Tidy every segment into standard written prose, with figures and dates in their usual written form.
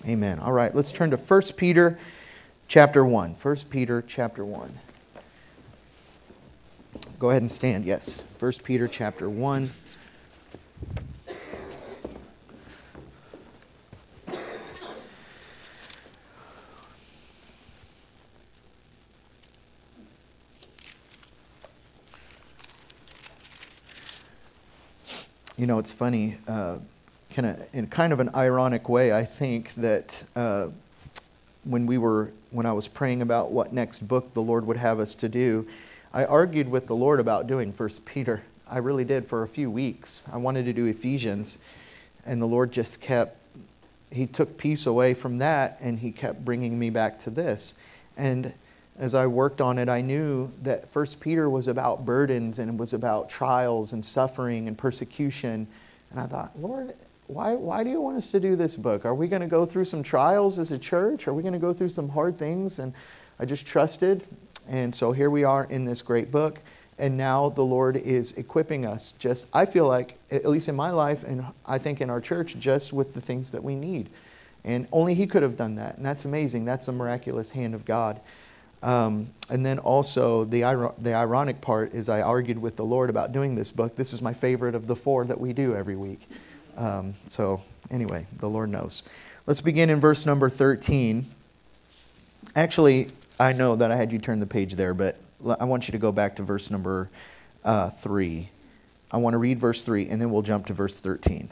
Amen. All right, let's turn to 1 Peter chapter 1. 1 Peter chapter 1. Go ahead and stand, yes. 1 Peter chapter 1. You know, it's funny, in kind of an ironic way, I think that when I was praying about what next book the Lord would have us to do, I argued with the Lord about doing 1 Peter. I really did for a few weeks. I wanted to do Ephesians, and the Lord just He took peace away from that, and He kept bringing me back to this. And as I worked on it, I knew that 1 Peter was about burdens, and it was about trials and suffering and persecution. And I thought, Lord, why do you want us to do this book? Are we going to go through some trials as a church? Are we going to go through some hard things? And I just trusted. And so here we are in this great book. And now the Lord is equipping us I feel like, at least in my life, and I think in our church, just with the things that we need. And only He could have done that. And that's amazing. That's the miraculous hand of God. And then also the ironic part is I argued with the Lord about doing this book. This is my favorite of the 4 that we do every week. So anyway, the Lord knows. Let's begin in verse number 13. Actually, I know that I had you turn the page there, but I want you to go back to verse number 3. I want to read verse 3, and then we'll jump to verse 13.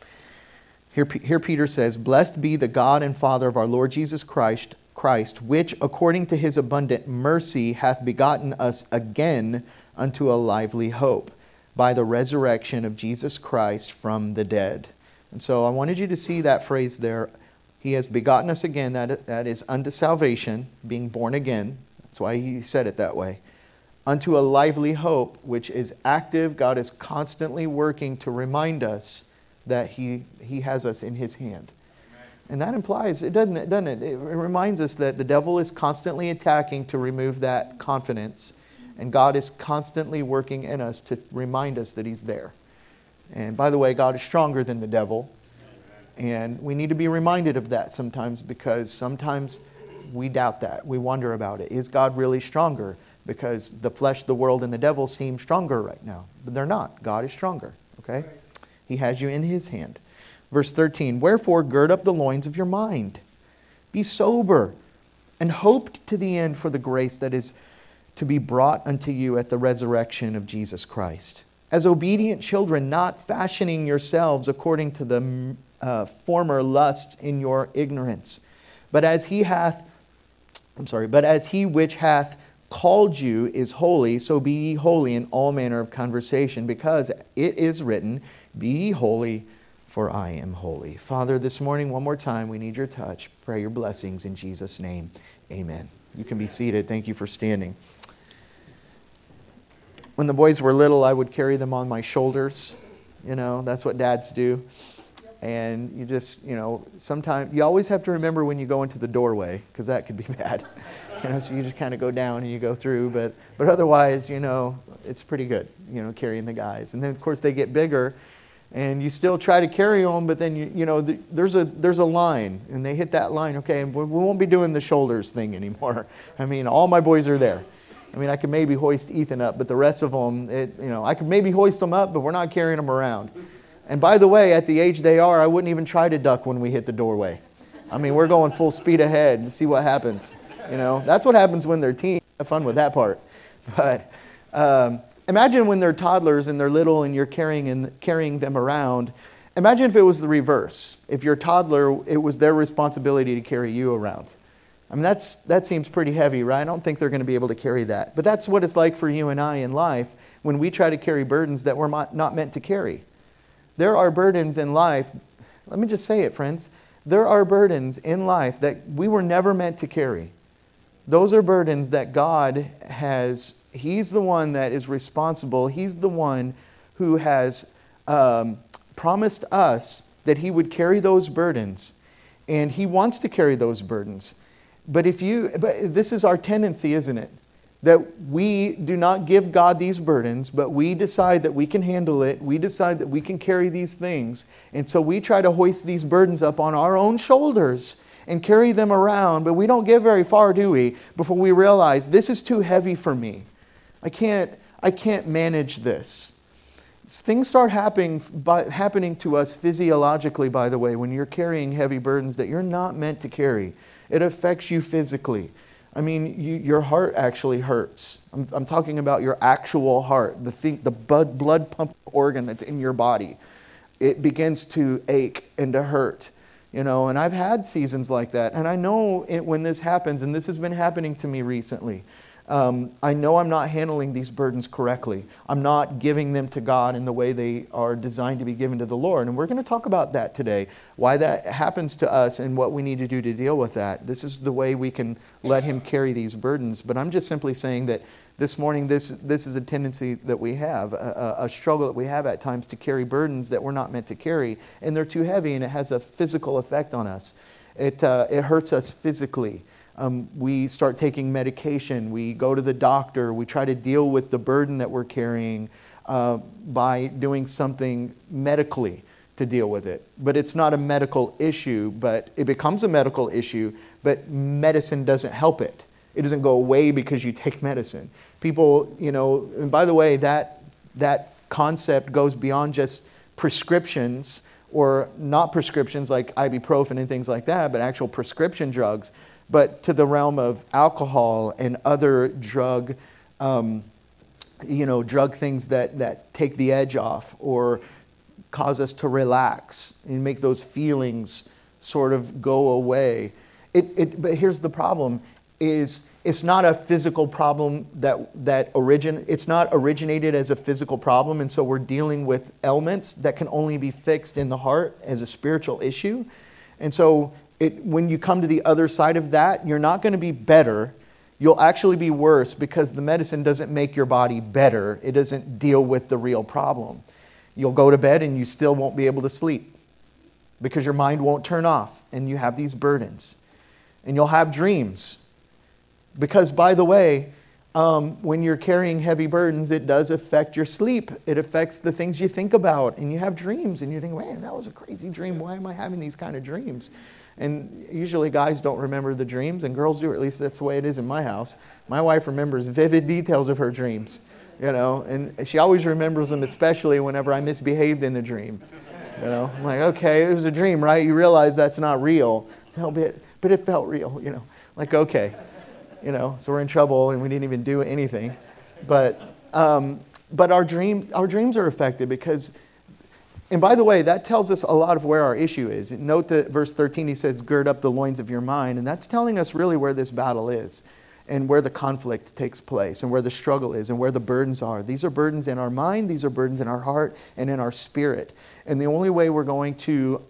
Here Peter says, "Blessed be the God and Father of our Lord Jesus Christ, which according to His abundant mercy hath begotten us again unto a lively hope, by the resurrection of Jesus Christ from the dead." And so I wanted you to see that phrase there. He has begotten us again. That is unto salvation, being born again. That's why He said it that way. Unto a lively hope, which is active. God is constantly working to remind us that He has us in His hand. And that implies, doesn't it? It reminds us that the devil is constantly attacking to remove that confidence. And God is constantly working in us to remind us that He's there. And by the way, God is stronger than the devil. And we need to be reminded of that sometimes, because sometimes we doubt that. We wonder about it. Is God really stronger? Because the flesh, the world, and the devil seem stronger right now. But they're not. God is stronger. Okay? He has you in His hand. Verse 13, "Wherefore gird up the loins of your mind. Be sober, and hope to the end for the grace that is to be brought unto you at the resurrection of Jesus Christ. As obedient children, not fashioning yourselves according to the former lusts in your ignorance. But as He which hath called you is holy, so be ye holy in all manner of conversation, because it is written, Be ye holy, for I am holy." Father, this morning, one more time, we need your touch. Pray your blessings in Jesus' name. Amen. You can be seated. Thank you for standing. When the boys were little, I would carry them on my shoulders. You know, that's what dads do. And you just, sometimes, you always have to remember when you go into the doorway, because that could be bad. So you just kind of go down and you go through. But otherwise, it's pretty good, carrying the guys. And then, of course, they get bigger. And you still try to carry them, but then, there's a line. And they hit that line, okay, and we won't be doing the shoulders thing anymore. All my boys are there. I could maybe hoist Ethan up, but the rest of them, I could maybe hoist them up, but we're not carrying them around. And by the way, at the age they are, I wouldn't even try to duck when we hit the doorway. We're going full speed ahead to see what happens. That's what happens when they're teens. Have fun with that part. But imagine when they're toddlers and they're little and you're carrying them around. Imagine if it was the reverse. If your toddler, it was their responsibility to carry you around. That seems pretty heavy, right? I don't think they're going to be able to carry that. But that's what it's like for you and I in life when we try to carry burdens that we're not meant to carry. There are burdens in life. Let me just say it, friends. There are burdens in life that we were never meant to carry. Those are burdens that God has. He's the one that is responsible. He's the one who has promised us that He would carry those burdens. And He wants to carry those burdens. But this is our tendency, isn't it? that we do not give God these burdens, but we decide that we can handle it. We decide that we can carry these things. And so we try to hoist these burdens up on our own shoulders and carry them around, but we don't get very far, do we, before we realize this is too heavy for me. I can't manage this. Things start happening to us physiologically, by the way, when you're carrying heavy burdens that you're not meant to carry. It affects you physically. I mean, your heart actually hurts. I'm talking about your actual heart, the blood pump organ that's in your body. It begins to ache and to hurt, and I've had seasons like that. And I know when this happens, and this has been happening to me recently, I know I'm not handling these burdens correctly. I'm not giving them to God in the way they are designed to be given to the Lord. And we're going to talk about that today, why that happens to us and what we need to do to deal with that. This is the way we can let Him carry these burdens. But I'm just simply saying that this morning, this is a tendency that we have, a struggle that we have at times to carry burdens that we're not meant to carry. And they're too heavy, and it has a physical effect on us. It hurts us physically. We start taking medication, we go to the doctor, we try to deal with the burden that we're carrying by doing something medically to deal with it. But it's not a medical issue, but it becomes a medical issue, but medicine doesn't help it. It doesn't go away because you take medicine. People, and by the way, that concept goes beyond just prescriptions or not prescriptions like ibuprofen and things like that, but actual prescription drugs. But to the realm of alcohol and other drug, drug things that take the edge off or cause us to relax and make those feelings sort of go away. But here's the problem: is it's not a physical problem it's not originated as a physical problem, and so we're dealing with ailments that can only be fixed in the heart as a spiritual issue, and so. When you come to the other side of that, you're not going to be better. You'll actually be worse because the medicine doesn't make your body better. It doesn't deal with the real problem. You'll go to bed and you still won't be able to sleep because your mind won't turn off and you have these burdens. And you'll have dreams. Because, by the way, when you're carrying heavy burdens, it does affect your sleep. It affects the things you think about. And you have dreams and you think, man, that was a crazy dream. Why am I having these kind of dreams? And usually guys don't remember the dreams, and girls do, or at least that's the way it is in my house. My wife remembers vivid details of her dreams, and she always remembers them, especially whenever I misbehaved in the dream. I'm like, okay, it was a dream, right? You realize that's not real. No, but it felt real, like, okay. So we're in trouble and we didn't even do anything. But our dreams are affected because... And by the way, that tells us a lot of where our issue is. Note that verse 13, he says, gird up the loins of your mind. And that's telling us really where this battle is and where the conflict takes place and where the struggle is and where the burdens are. These are burdens in our mind. These are burdens in our heart and in our spirit. And the only way we're going to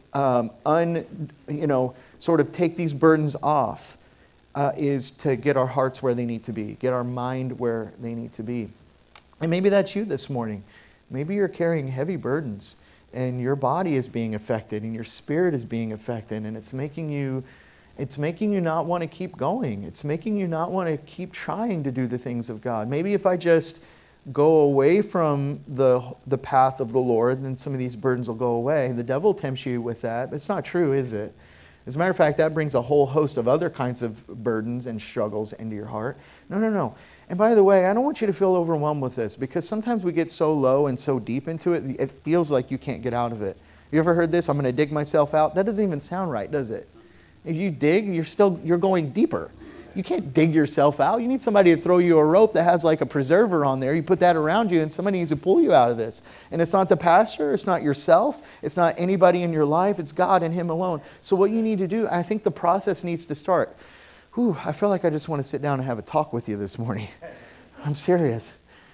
sort of take these burdens off is to get our hearts where they need to be, get our mind where they need to be. And maybe that's you this morning. Maybe you're carrying heavy burdens. And your body is being affected and your spirit is being affected, and it's making you not want to keep going. It's making you not want to keep trying to do the things of God. Maybe if I just go away from the path of the Lord, then some of these burdens will go away. The devil tempts you with that. It's not true, is it? As a matter of fact, that brings a whole host of other kinds of burdens and struggles into your heart. No. And by the way, I don't want you to feel overwhelmed with this, because sometimes we get so low and so deep into it, it feels like you can't get out of it. You ever heard this? I'm going to dig myself out. That doesn't even sound right, does it? If you dig, you're going deeper. You can't dig yourself out. You need somebody to throw you a rope that has like a preserver on there. You put that around you and somebody needs to pull you out of this. And it's not the pastor. It's not yourself. It's not anybody in your life. It's God and Him alone. So what you need to do, I think the process needs to start. I feel like I just want to sit down and have a talk with you this morning. I'm serious.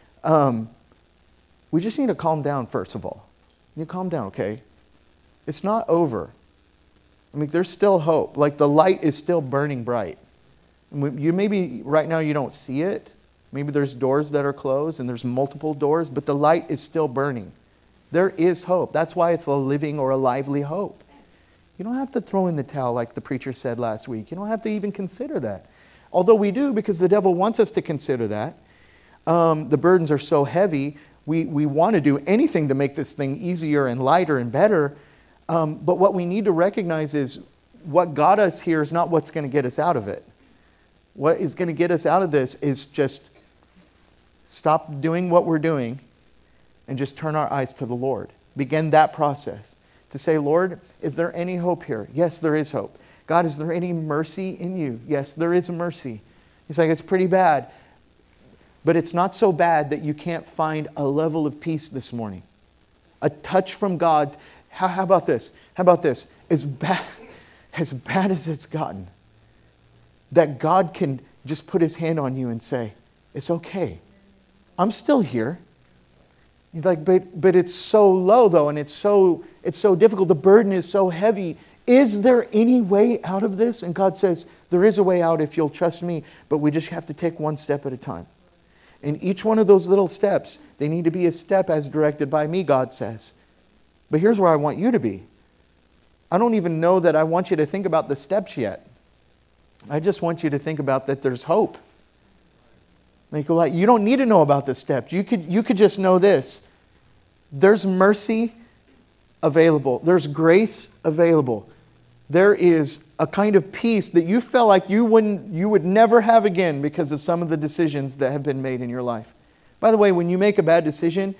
We just need to calm down, first of all. You calm down, okay? It's not over. I mean, there's still hope. Like the light is still burning bright. You maybe right now you don't see it. Maybe there's doors that are closed and there's multiple doors, but the light is still burning. There is hope. That's why it's a living or a lively hope. You don't have to throw in the towel like the preacher said last week. You don't have to even consider that. although we do because the devil wants us to consider that. The burdens are so heavy, we want to do anything to make this thing easier and lighter and better. But what we need to recognize is what got us here is not what's going to get us out of it. What is going to get us out of this is just stop doing what we're doing and just turn our eyes to the Lord. Begin that process to say, Lord, is there any hope here? Yes, there is hope. God, is there any mercy in you? Yes, there is a mercy. He's like, it's pretty bad. But it's not so bad that you can't find a level of peace this morning. A touch from God. How about this? How about this? As bad as it's gotten, that God can just put his hand on you and say, it's okay. I'm still here. He's like, but it's so low though, and it's so difficult. The burden is so heavy. Is there any way out of this? And God says, there is a way out if you'll trust me, but we just have to take one step at a time. And each one of those little steps, they need to be a step as directed by me, God says. But here's where I want you to be. I don't even know that I want you to think about the steps yet. I just want you to think about that there's hope. Like, you don't need to know about the steps. You could just know this. There's mercy available. There's grace available. There is a kind of peace that you felt like you would never have again because of some of the decisions that have been made in your life. By the way, when you make a bad decision,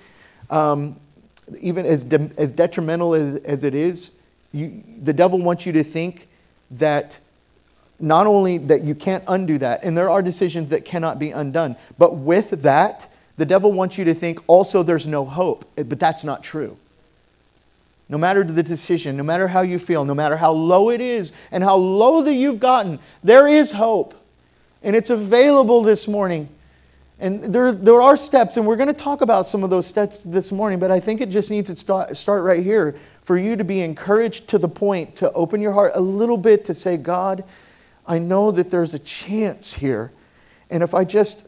even as detrimental as it is, the devil wants you to think that not only that you can't undo that, and there are decisions that cannot be undone, but with that, the devil wants you to think also there's no hope. But that's not true. No matter the decision, no matter how you feel, no matter how low it is and how low that you've gotten, there is hope. And it's available this morning. And there are steps, and we're going to talk about some of those steps this morning, but I think it just needs to start right here for you to be encouraged to the point to open your heart a little bit to say, God, I know that there's a chance here. And if I just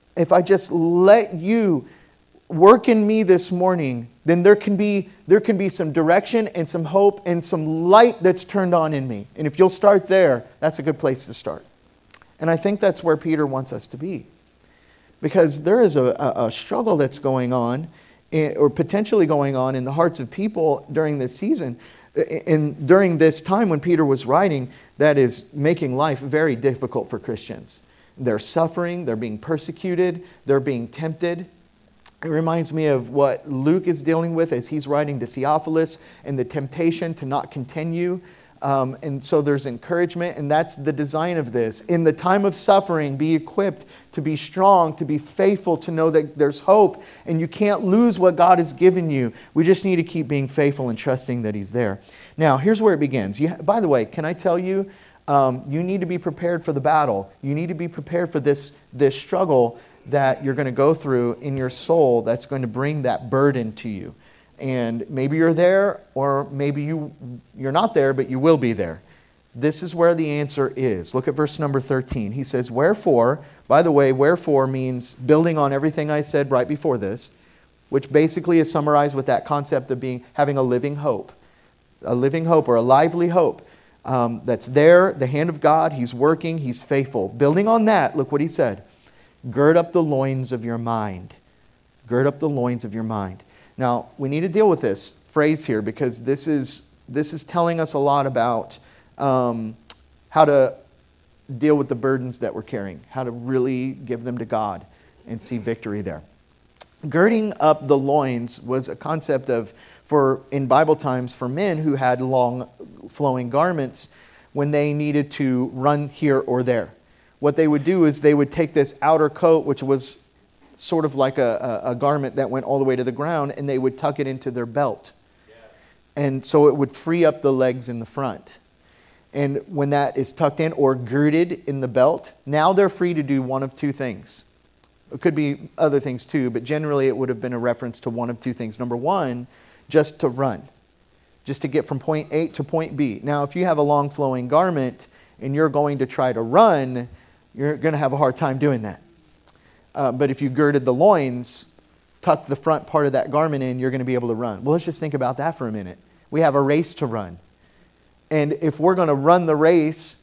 let you work in me this morning, then there can be some direction and some hope and some light that's turned on in me. And if you'll start there, that's a good place to start. And I think that's where Peter wants us to be. Because there is a struggle that's going on, or potentially going on in the hearts of people during this season. And during this time when Peter was writing, that is making life very difficult for Christians. They're suffering, they're being persecuted, they're being tempted. It reminds me of what Luke is dealing with as he's writing to Theophilus and the temptation to not continue. And so there's encouragement, and that's the design of this. In the time of suffering, be equipped to be strong, to be faithful, to know that there's hope, and you can't lose what God has given you. We just need to keep being faithful and trusting that He's there. Now, here's where it begins. By the way, can I tell you, you need to be prepared for the battle. You need to be prepared for this struggle that you're going to go through in your soul that's going to bring that burden to you. And maybe you're there, or maybe you're not there, but you will be there. This is where the answer is. Look at verse number 13. He says, wherefore, by the way, wherefore means building on everything I said right before this, which basically is summarized with that concept of having a living hope. A living hope, or a lively hope. That's there, the hand of God, He's working, He's faithful. Building on that, look what he said. Gird up the loins of your mind. Gird up the loins of your mind. Now, we need to deal with this phrase here because this is telling us a lot about how to deal with the burdens that we're carrying, how to really give them to God and see victory there. Girding up the loins was a concept in Bible times for men who had long flowing garments when they needed to run here or there. What they would do is they would take this outer coat, which was sort of like a garment that went all the way to the ground, and they would tuck it into their belt. Yeah. And so it would free up the legs in the front. And when that is tucked in or girded in the belt, now they're free to do one of two things. It could be other things too, but generally it would have been a reference to one of two things. Number one, just to run. Just to get from point A to point B. Now, if you have a long flowing garment and you're going to try to run, you're going to have a hard time doing that. But if you girded the loins, tucked the front part of that garment in, you're going to be able to run. Well, let's just think about that for a minute. We have a race to run. And if we're going to run the race,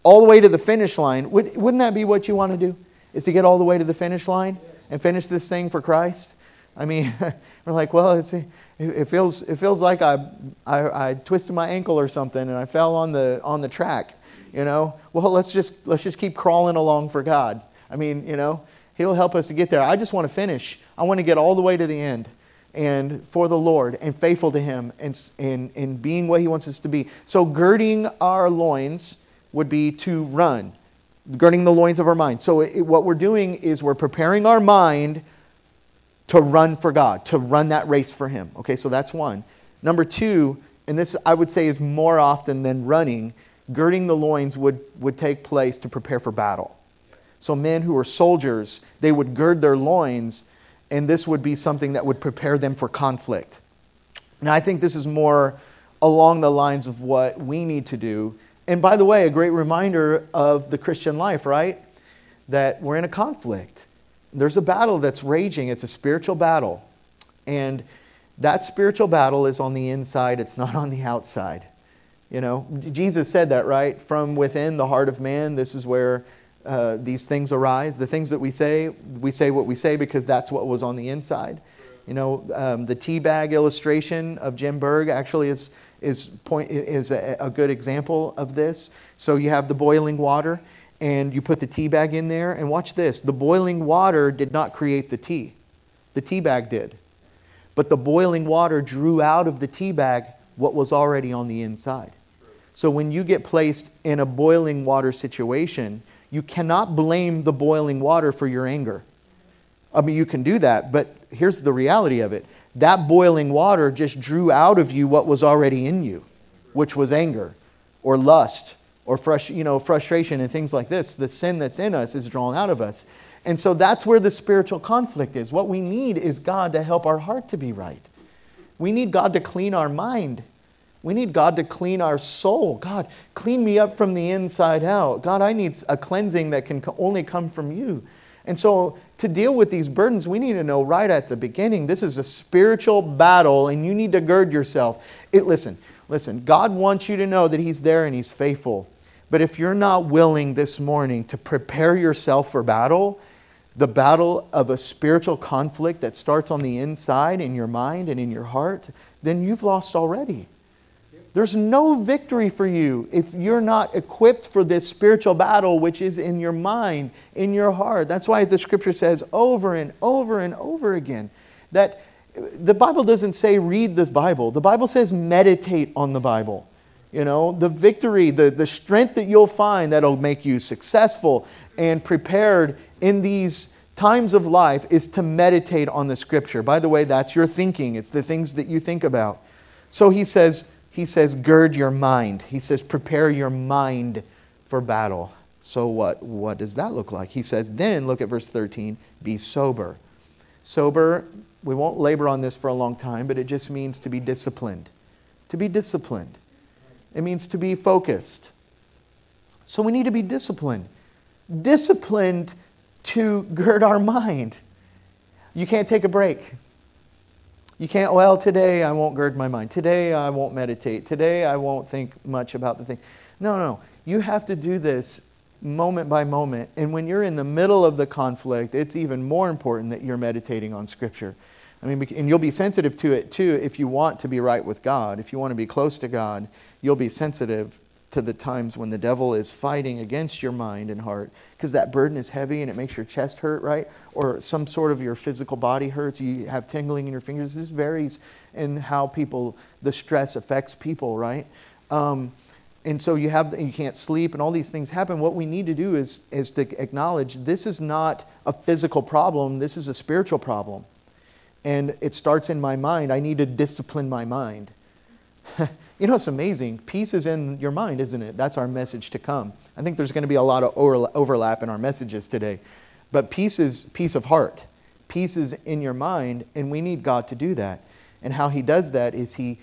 all the way to the finish line. Wouldn't that be what you want to do? Is to get all the way to the finish line and finish this thing for Christ? I mean, we're like, well, it feels like I twisted my ankle or something and I fell on the track. Well, let's just keep crawling along for God. I mean, He'll help us to get there. I just want to finish. I want to get all the way to the end, and for the Lord, and faithful to Him, and being what He wants us to be. So girding our loins would be to run, girding the loins of our mind. So what we're doing is we're preparing our mind to run for God, to run that race for Him. Okay, so that's one. Number two, and this I would say is more often than running, girding the loins would take place to prepare for battle. So men who are soldiers, they would gird their loins, and this would be something that would prepare them for conflict. Now, I think this is more along the lines of what we need to do. And by the way, a great reminder of the Christian life, right? That we're in a conflict. There's a battle that's raging. It's a spiritual battle. And that spiritual battle is on the inside. It's not on the outside. Jesus said that, right? From within the heart of man, this is where these things arise. The things that we say what we say because that's what was on the inside. The tea bag illustration of Jim Berg actually is a good example of this. So you have the boiling water, and you put the tea bag in there, and watch this. The boiling water did not create the tea. The tea bag did. But the boiling water drew out of the tea bag what was already on the inside. So when you get placed in a boiling water situation, you cannot blame the boiling water for your anger. I mean, you can do that, but here's the reality of it. That boiling water just drew out of you what was already in you, which was anger or lust or frustration and things like this. The sin that's in us is drawn out of us. And so that's where the spiritual conflict is. What we need is God to help our heart to be right. We need God to clean our mind. We need God to clean our soul. God, clean me up from the inside out. God, I need a cleansing that can only come from you. And so to deal with these burdens, we need to know right at the beginning, this is a spiritual battle and you need to gird yourself. Listen, God wants you to know that He's there and He's faithful. But if you're not willing this morning to prepare yourself for battle, the battle of a spiritual conflict that starts on the inside in your mind and in your heart, then you've lost already. There's no victory for you if you're not equipped for this spiritual battle which is in your mind, in your heart. That's why the Scripture says over and over and over again that the Bible doesn't say read this Bible. The Bible says meditate on the Bible. The victory, the strength that you'll find that'll make you successful and prepared in these times of life is to meditate on the Scripture. By the way, that's your thinking. It's the things that you think about. So he says, gird your mind. He says, prepare your mind for battle. So what does that look like? He says, then, look at verse 13, be sober. Sober, we won't labor on this for a long time, but it just means to be disciplined. To be disciplined. It means to be focused. So we need to be disciplined. Disciplined to gird our mind. You can't take a break. You can't, today I won't gird my mind. Today I won't meditate. Today I won't think much about the thing. No. You have to do this moment by moment. And when you're in the middle of the conflict, it's even more important that you're meditating on Scripture. And you'll be sensitive to it too if you want to be right with God. If you want to be close to God, you'll be sensitive to the times when the devil is fighting against your mind and heart, because that burden is heavy and it makes your chest hurt, right? Or some sort of your physical body hurts. You have tingling in your fingers. This varies in how the stress affects people, right? And so you can't sleep and all these things happen. What we need to do is to acknowledge this is not a physical problem. This is a spiritual problem. And it starts in my mind. I need to discipline my mind. It's amazing. Peace is in your mind, isn't it? That's our message to come. I think there's going to be a lot of overlap in our messages today. But peace is peace of heart. Peace is in your mind, and we need God to do that. And how He does that is He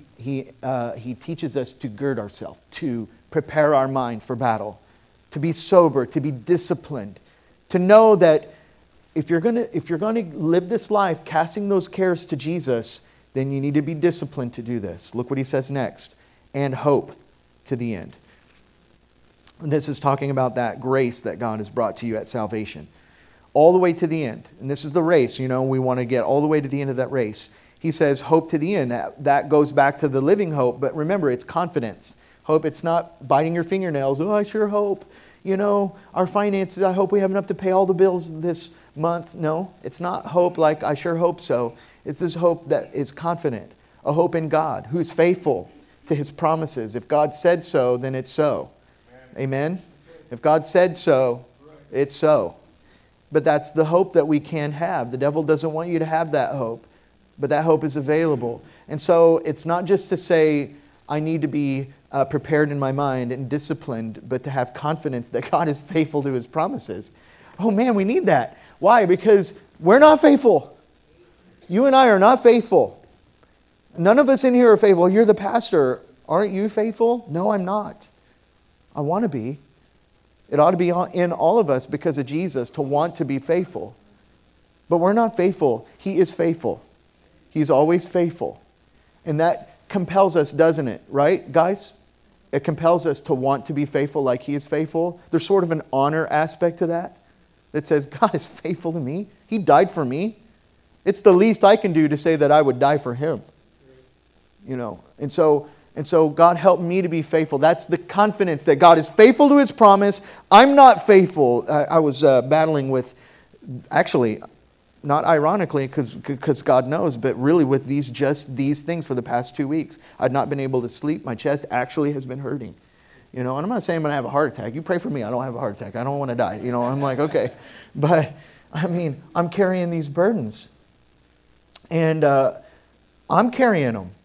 teaches us to gird ourselves, to prepare our mind for battle, to be sober, to be disciplined, to know that if you're going to live this life casting those cares to Jesus, then you need to be disciplined to do this. Look what he says next. And hope to the end. This is talking about that grace that God has brought to you at salvation. All the way to the end. And this is the race, we want to get all the way to the end of that race. He says hope to the end. That goes back to the living hope. But remember, it's confidence. Hope, it's not biting your fingernails. Oh, I sure hope, our finances, I hope we have enough to pay all the bills this month. No, it's not hope like I sure hope so. It's this hope that is confident. A hope in God who is faithful to His promises. If God said so, then it's so. Amen? If God said so, it's so. But that's the hope that we can have. The devil doesn't want you to have that hope. But that hope is available. And so it's not just to say, I need to be prepared in my mind and disciplined, but to have confidence that God is faithful to His promises. Oh man, we need that. Why? Because we're not faithful. You and I are not faithful. None of us in here are faithful. You're the pastor. Aren't you faithful? No, I'm not. I want to be. It ought to be in all of us because of Jesus to want to be faithful. But we're not faithful. He is faithful. He's always faithful. And that compels us, doesn't it? Right, guys? It compels us to want to be faithful like He is faithful. There's sort of an honor aspect to that says, God is faithful to me. He died for me. It's the least I can do to say that I would die for Him. And so God helped me to be faithful. That's the confidence that God is faithful to His promise. I'm not faithful. I was battling with, actually, not ironically, because God knows, but really with these things for the past 2 weeks. I've not been able to sleep. My chest actually has been hurting. And I'm not saying I'm going to have a heart attack. You pray for me. I don't have a heart attack. I don't want to die. I'm like, okay. But, I'm carrying these burdens. And I'm carrying them.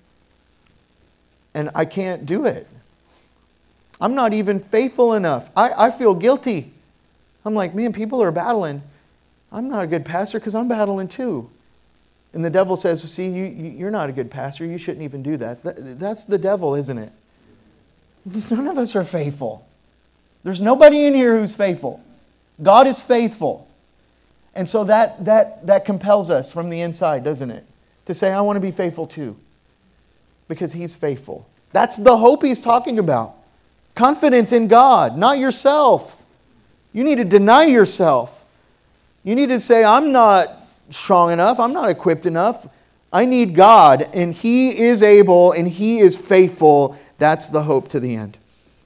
And I can't do it. I'm not even faithful enough. I feel guilty. I'm like, man, people are battling. I'm not a good pastor because I'm battling too. And the devil says, see, you're not a good pastor. You shouldn't even do that. That's the devil, isn't it? Because none of us are faithful. There's nobody in here who's faithful. God is faithful. And so that compels us from the inside, doesn't it? To say, I want to be faithful too. Because He's faithful. That's the hope He's talking about. Confidence in God, not yourself. You need to deny yourself. You need to say, I'm not strong enough. I'm not equipped enough. I need God, and He is able, and He is faithful. That's the hope to the end.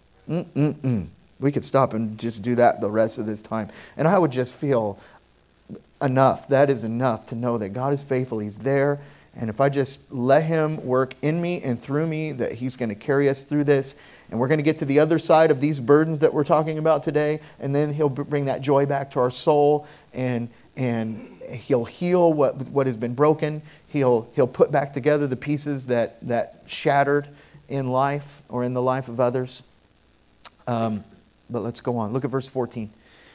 We could stop and just do that the rest of this time. And I would just feel enough. That is enough to know that God is faithful. He's there. And if I just let Him work in me and through me, that He's going to carry us through this. And we're going to get to the other side of these burdens that we're talking about today. And then He'll bring that joy back to our soul. And He'll heal what has been broken. He'll put back together the pieces that shattered in life or in the life of others. But let's go on. Look at verse 14.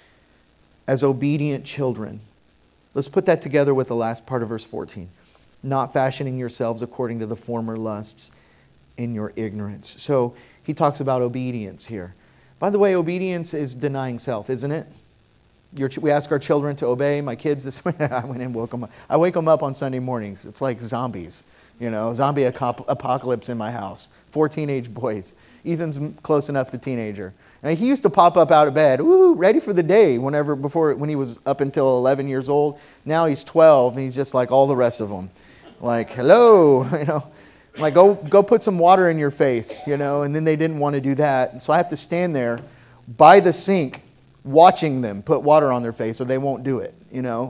As obedient children. Let's put that together with the last part of verse 14. Not fashioning yourselves according to the former lusts in your ignorance. So he talks about obedience here. By the way, obedience is denying self, isn't it? We ask our children to obey. My kids this way, I went and woke them up. I wake them up on Sunday mornings. It's like zombies, zombie apocalypse in my house. 4 teenage boys. Ethan's close enough to teenager. And he used to pop up out of bed, ready for the day when he was up until 11 years old. Now he's 12 and he's just like all the rest of them. Like, hello, like go put some water in your face, and then they didn't want to do that. And so I have to stand there by the sink watching them put water on their face so they won't do it, you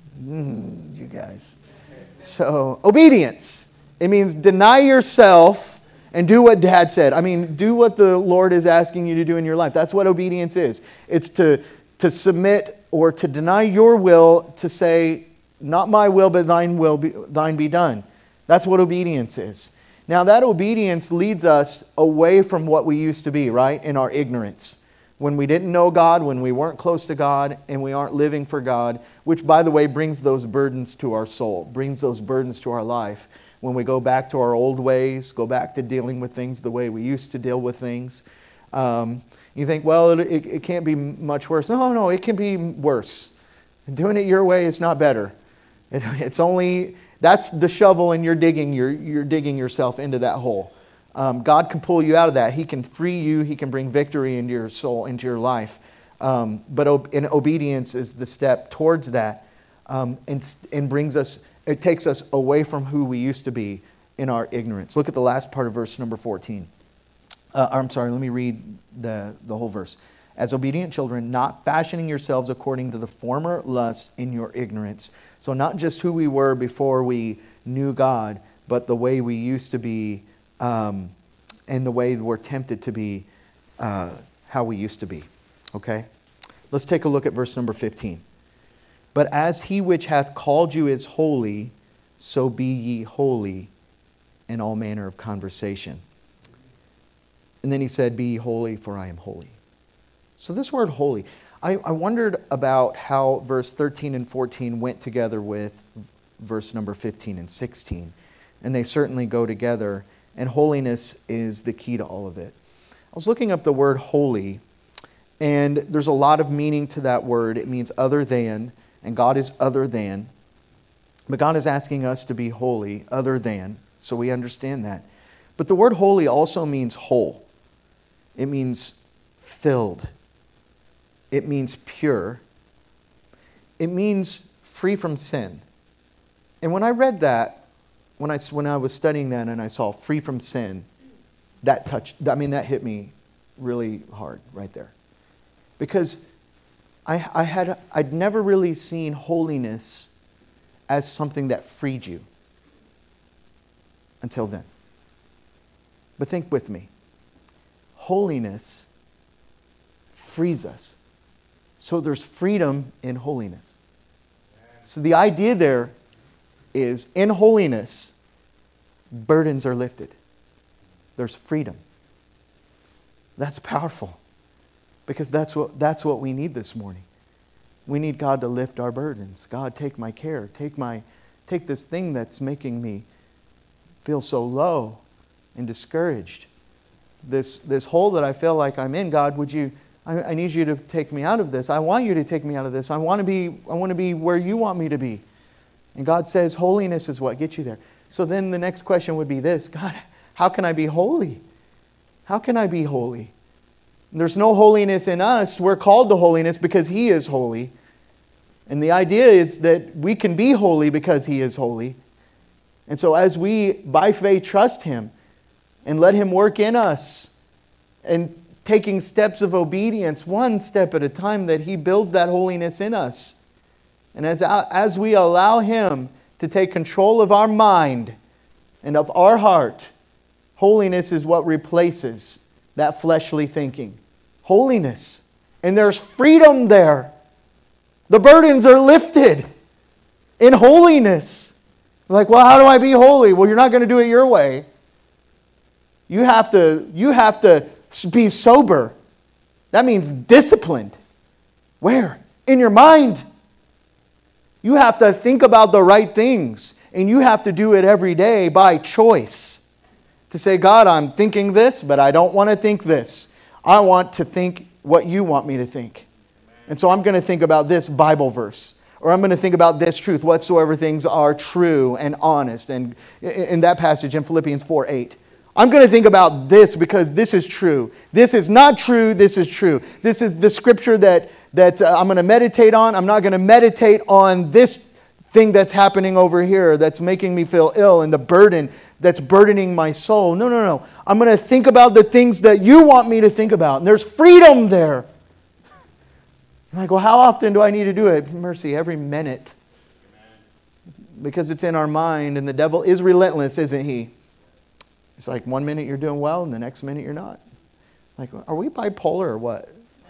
guys. So obedience, it means deny yourself and do what Dad said. Do what the Lord is asking you to do in your life. That's what obedience is. It's to submit or to deny your will to say, not my will, but thine be done. That's what obedience is. Now that obedience leads us away from what we used to be, right? In our ignorance. When we didn't know God, when we weren't close to God, and we aren't living for God, which by the way brings those burdens to our soul, brings those burdens to our life. When we go back to our old ways, go back to dealing with things the way we used to deal with things. You think, well, it can't be much worse. No, it can be worse. Doing it your way is not better. It's only, that's the shovel and you're digging yourself into that hole. God can pull you out of that. He can free you. He can bring victory into your soul, into your life. But in obedience is the step towards that, and brings us. It takes us away from who we used to be in our ignorance. Look at the last part of verse number 14. I'm sorry. Let me read the whole verse. As obedient children, not fashioning yourselves according to the former lust in your ignorance. So not just who we were before we knew God, but the way we used to be, and the way we're tempted to be, how we used to be. Okay? Let's take a look at verse number 15. But as he which hath called you is holy, so be ye holy in all manner of conversation. And then he said, be ye holy, for I am holy. So this word holy, I wondered about how verse 13 and 14 went together with verse number 15 and 16. And they certainly go together. And holiness is the key to all of it. I was looking up the word holy, and there's a lot of meaning to that word. It means other than, and God is other than. But God is asking us to be holy, other than, so we understand that. But the word holy also means whole. It means filled. It means pure. It means free from sin. And when I read that, when I was studying that and I saw free from sin, that hit me really hard right there. Because I'd never really seen holiness as something that freed you until then. But think with me. Holiness frees us. So there's freedom in holiness. So the idea there is, in holiness, burdens are lifted. There's freedom. That's powerful. Because that's what we need this morning. We need God to lift our burdens. God, take my care. Take this thing that's making me feel so low and discouraged. This hole that I feel like I'm in, God, I need you to take me out of this. I want you to take me out of this. I want to be where you want me to be. And God says holiness is what gets you there. So then the next question would be this: God, how can I be holy? How can I be holy? There's no holiness in us. We're called to holiness because He is holy. And the idea is that we can be holy because He is holy. And so as we, by faith, trust Him and let Him work in us, and taking steps of obedience, one step at a time, that He builds that holiness in us. And as we allow Him to take control of our mind and of our heart, holiness is what replaces that fleshly thinking. Holiness. And there's freedom there. The burdens are lifted in holiness. Like, well, how do I be holy? Well, you're not going to do it your way. You have to be sober. That means disciplined. Where? In your mind. You have to think about the right things. And you have to do it every day by choice. To say, God, I'm thinking this, but I don't want to think this. I want to think what you want me to think. And so I'm going to think about this Bible verse. Or I'm going to think about this truth, whatsoever things are true and honest. And in that passage in Philippians 4:8. I'm going to think about this because this is true. This is not true. This is true. This is the scripture that I'm going to meditate on. I'm not going to meditate on this thing that's happening over here that's making me feel ill and the burden that's burdening my soul. No. I'm going to think about the things that you want me to think about. And there's freedom there. I'm like, well, how often do I need to do it? Mercy, every minute. Because it's in our mind, and the devil is relentless, isn't he? It's like 1 minute you're doing well and the next minute you're not. Like, are we bipolar or what?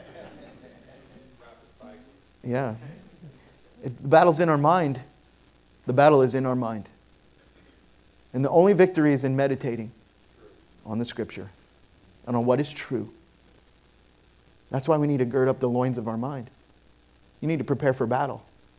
Yeah. The battle's in our mind. The battle is in our mind. And the only victory is in meditating on the Scripture and on what is true. That's why we need to gird up the loins of our mind. You need to prepare for battle.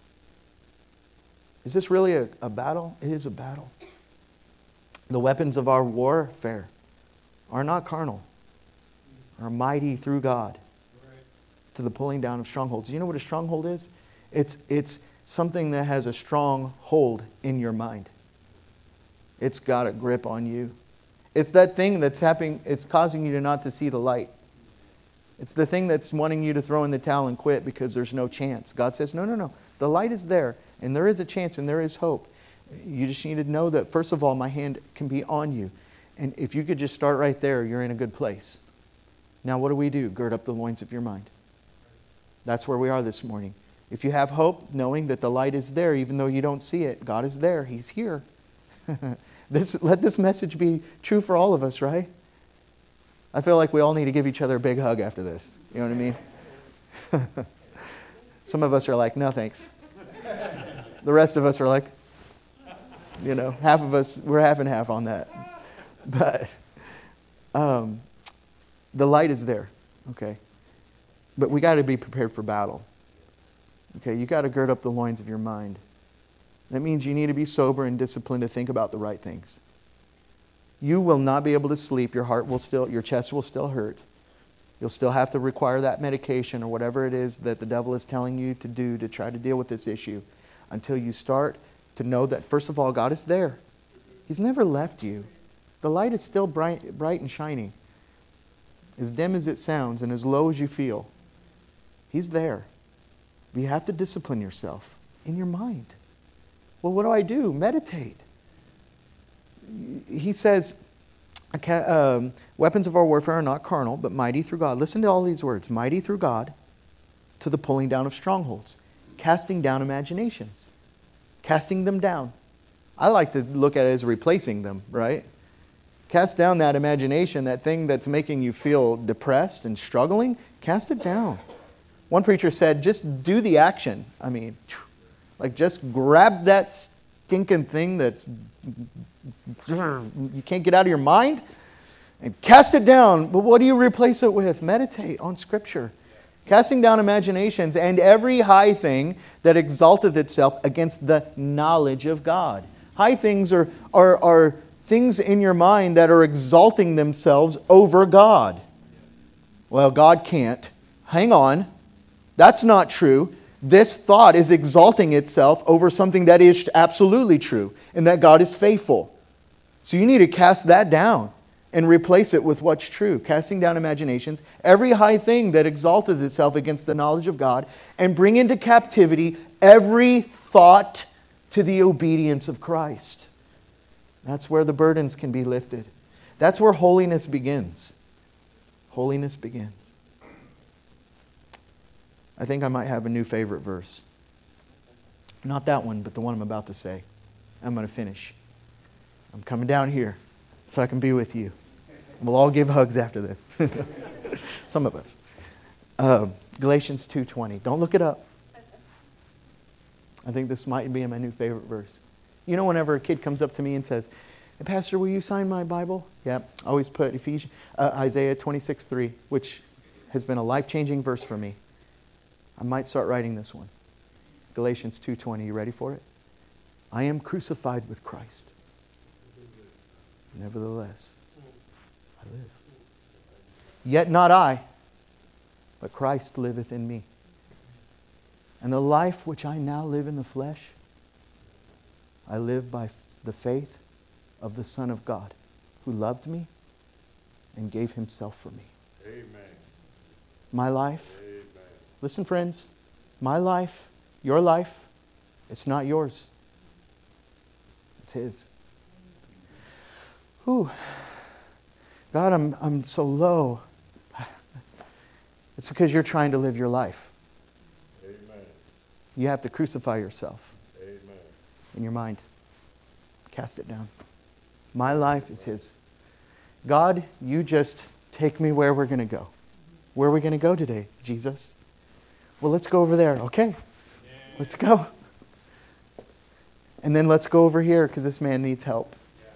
Is this really a battle? It is a battle. The weapons of our warfare are not carnal, are mighty through God to the pulling down of strongholds. Do you know what a stronghold is? It's something that has a strong hold in your mind. It's got a grip on you. It's that thing that's happening, it's causing you to not to see the light. It's the thing that's wanting you to throw in the towel and quit because there's no chance. God says, no. The light is there, and there is a chance, and there is hope. You just need to know that, first of all, my hand can be on you. And if you could just start right there, you're in a good place. Now what do? Gird up the loins of your mind. That's where we are this morning. If you have hope, knowing that the light is there, even though you don't see it, God is there. He's here. Let this message be true for all of us, right? I feel like we all need to give each other a big hug after this. You know what I mean? Some of us are like, no thanks. The rest of us are like, half of us, we're half and half on that. But the light is there, okay? But we got to be prepared for battle. Okay, you got to gird up the loins of your mind. That means you need to be sober and disciplined to think about the right things. You will not be able to sleep. Your chest will still hurt. You'll still have to require that medication or whatever it is that the devil is telling you to do to try to deal with this issue until you start to know that, first of all, God is there. He's never left you. The light is still bright and shining. As dim as it sounds and as low as you feel, He's there. But you have to discipline yourself in your mind. Well, what do I do? Meditate. He says, weapons of our warfare are not carnal, but mighty through God. Listen to all these words. Mighty through God to the pulling down of strongholds. Casting down imaginations. Casting them down. I like to look at it as replacing them, right? Cast down that imagination, that thing that's making you feel depressed and struggling. Cast it down. One preacher said, just do the action. I mean, just grab that stinking thing that's you can't get out of your mind and cast it down. But what do you replace it with? Meditate on Scripture. Casting down imaginations and every high thing that exalteth itself against the knowledge of God. High things are things in your mind that are exalting themselves over God. Well, God can't. Hang on. That's not true. This thought is exalting itself over something that is absolutely true, and that God is faithful. So you need to cast that down and replace it with what's true. Casting down imaginations, every high thing that exalteth itself against the knowledge of God, and bring into captivity every thought to the obedience of Christ. That's where the burdens can be lifted. That's where holiness begins. Holiness begins. I think I might have a new favorite verse. Not that one, but the one I'm about to say. I'm going to finish. I'm coming down here so I can be with you. We'll all give hugs after this. Some of us. Galatians 2:20. Don't look it up. I think this might be my new favorite verse. You know, whenever a kid comes up to me and says, "Hey, Pastor, will you sign my Bible?" Yeah, I always put Isaiah 26:3, which has been a life-changing verse for me. I might start writing this one. Galatians 2:20. You ready for it? I am crucified with Christ. Nevertheless, I live. Yet not I, but Christ liveth in me. And the life which I now live in the flesh, I live by the faith of the Son of God, who loved me and gave Himself for me. Amen. My life, Amen. listen friends, my life, your life, it's not yours. It's His. Ooh. God, I'm so low. It's because you're trying to live your life. Amen. You have to crucify yourself. Amen. In your mind. Cast it down. My life is His. God, you just take me where we're going to go. Where are we going to go today, Jesus? Well, let's go over there. Okay. Let's go. And then let's go over here because this man needs help.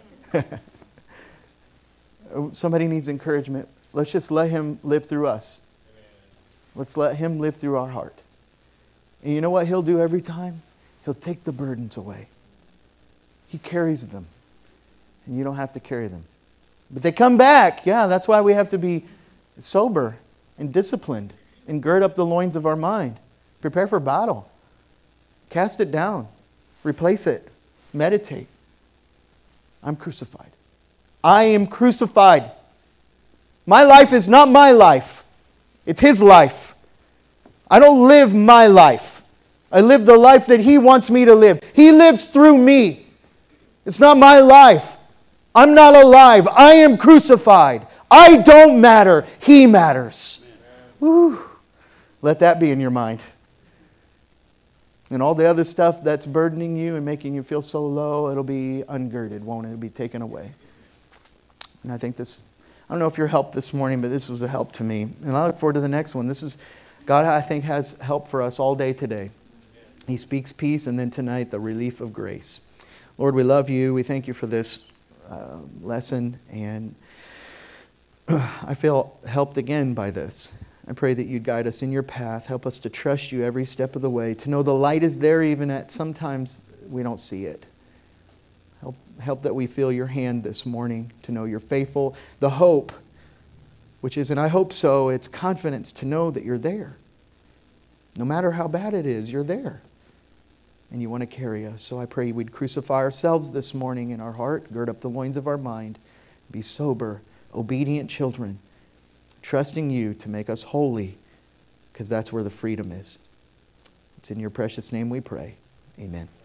Somebody needs encouragement. Let's just let Him live through us. Let's let Him live through our heart. And you know what He'll do every time? He'll take the burdens away. He carries them. And you don't have to carry them. But they come back. Yeah, that's why we have to be sober and disciplined and gird up the loins of our mind. Prepare for battle. Cast it down. Replace it. Meditate. I'm crucified. I am crucified. My life is not my life. It's His life. I don't live my life. I live the life that He wants me to live. He lives through me. It's not my life. I'm not alive. I am crucified. I don't matter. He matters. Woo. Let that be in your mind. And all the other stuff that's burdening you and making you feel so low, it'll be ungirded, won't it? It'll be taken away. And I think this, I don't know if you're helped this morning, but this was a help to me. And I look forward to the next one. This is, God, I think, has help for us all day today. He speaks peace, and then tonight, the relief of grace. Lord, we love You. We thank You for this lesson, and I feel helped again by this. I pray that You'd guide us in Your path. Help us to trust You every step of the way, to know the light is there even at sometimes we don't see it. Help that we feel Your hand this morning, to know You're faithful. The hope, which is, and I hope so, it's confidence to know that You're there. No matter how bad it is, You're there. And You want to carry us. So I pray we'd crucify ourselves this morning in our heart, gird up the loins of our mind, be sober, obedient children, trusting You to make us holy, because that's where the freedom is. It's in Your precious name we pray. Amen.